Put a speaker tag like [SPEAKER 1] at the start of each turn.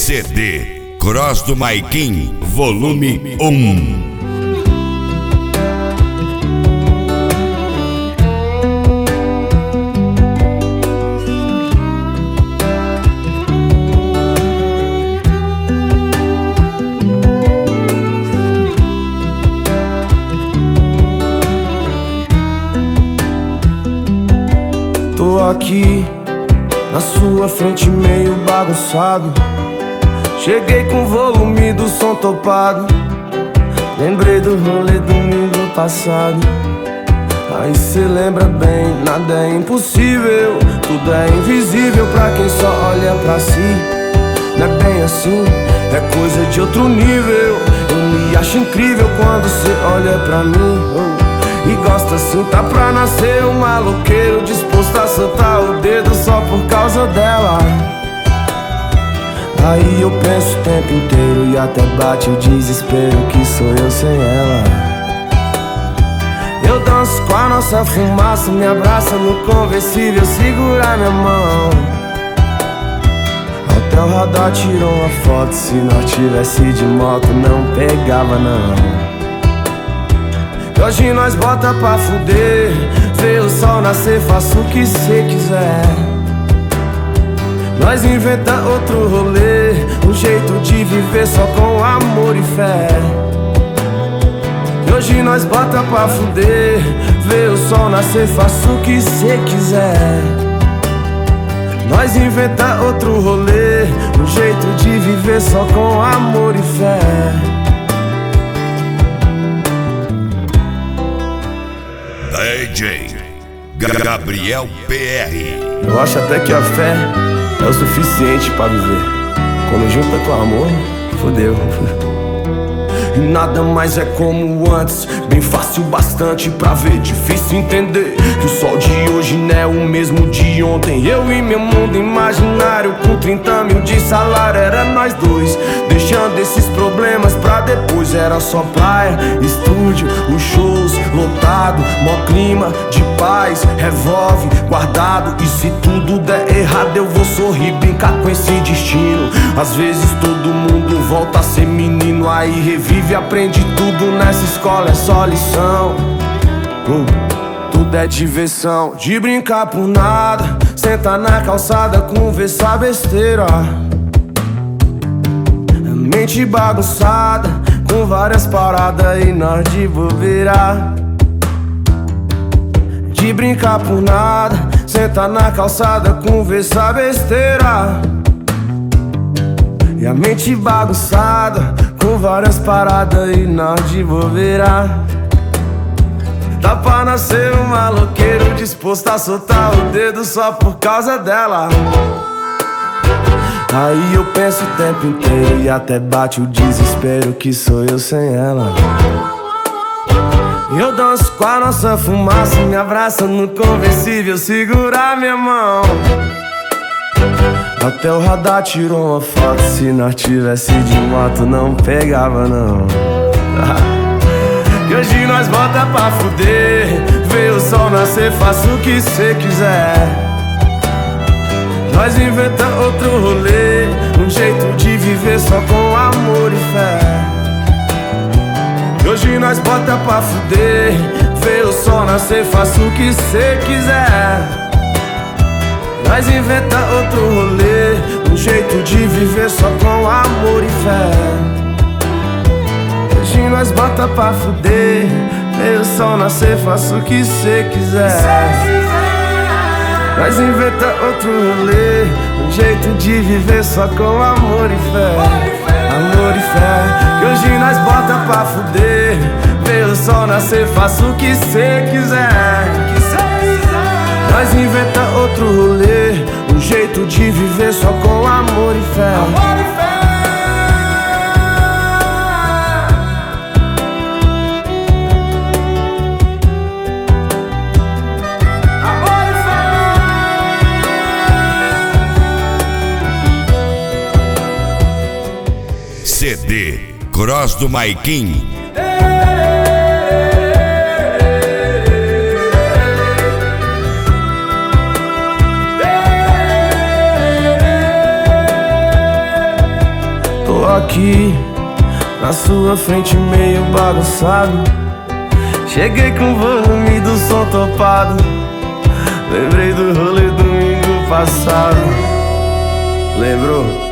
[SPEAKER 1] CD Cross do Maiquim, volume 1.
[SPEAKER 2] Tô aqui na sua frente meio bagunçado. Cheguei com o volume do som topado. Lembrei do rolê domingo passado. Aí cê lembra bem, nada é impossível. Tudo é invisível pra quem só olha pra si. Não é bem assim, é coisa de outro nível. Eu me acho incrível quando cê olha pra mim, e gosta assim, tá pra nascer um maloqueiro disposto a soltar o dedo só por causa dela. Aí eu penso o tempo inteiro e até bate o desespero que sou eu sem ela. Eu danço com a nossa fumaça, me abraça no conversível, segura minha mão. Até o radar tirou uma foto, se nós tivesse de moto não pegava não. Hoje nós bota pra fuder, vê o sol nascer, faça o que cê quiser. Nós inventa outro rolê, um jeito de viver só com amor e fé. Hoje nós bota pra fuder, vê o sol nascer, faça o que cê quiser. Nós inventa outro rolê, um jeito de viver só com amor e fé.
[SPEAKER 1] DJ Gabriel PR.
[SPEAKER 2] Eu acho até que a fé é o suficiente pra viver. Quando junta com amor, fodeu. E nada mais é como antes, bem fácil bastante pra ver. Difícil entender que o sol de hoje não é o mesmo de ontem. Eu e meu mundo imaginário com 30 mil de salário, era nós dois, deixando esses problemas pra depois. Era só praia, estúdio, os shows lotado, mó clima de paz, revolve guardado. E se tudo der errado eu vou sorrir, brincar com esse destino. Às vezes todo mundo volta a ser menino, aí revive, aprende tudo nessa escola, é só lição. Tudo é diversão, de brincar por nada, sentar na calçada, conversar besteira. Mente bagunçada, com várias paradas e nós de bobeira. De brincar por nada, sentar na calçada, conversar besteira. E a mente bagunçada, com várias paradas e nós de bobeira. Dá pra nascer um maloqueiro disposto a soltar o dedo só por causa dela. Aí eu penso o tempo inteiro e até bate o desespero que sou eu sem ela. Eu danço com a nossa fumaça, me abraça no conversível, segura minha mão. Até o radar tirou uma foto, se nós tivesse de moto não pegava não. E hoje nós bota pra fuder, vê o sol nascer, faça o que cê quiser. Nós inventa outro rolê, um jeito de viver só com amor e fé. E hoje nós bota pra fuder, vê o sol nascer, faça o que cê quiser. Nós inventa outro rolê, um jeito de viver só com amor e fé. Hoje nós bota pra fuder, vê o sol nascer, faça o que cê quiser. Nós inventa outro rolê, um jeito de viver só com amor e fé. Amor e fé. Que hoje nós bota pra fuder, vê o sol nascer, faça o que cê quiser. Nós inventa outro rolê, um jeito de viver só com amor e fé. Amor e fé.
[SPEAKER 1] CD Cross do Maiquim.
[SPEAKER 2] aqui na sua frente meio bagunçado. Cheguei com o volume do som topado. Lembrei do rolê domingo passado. Lembrou?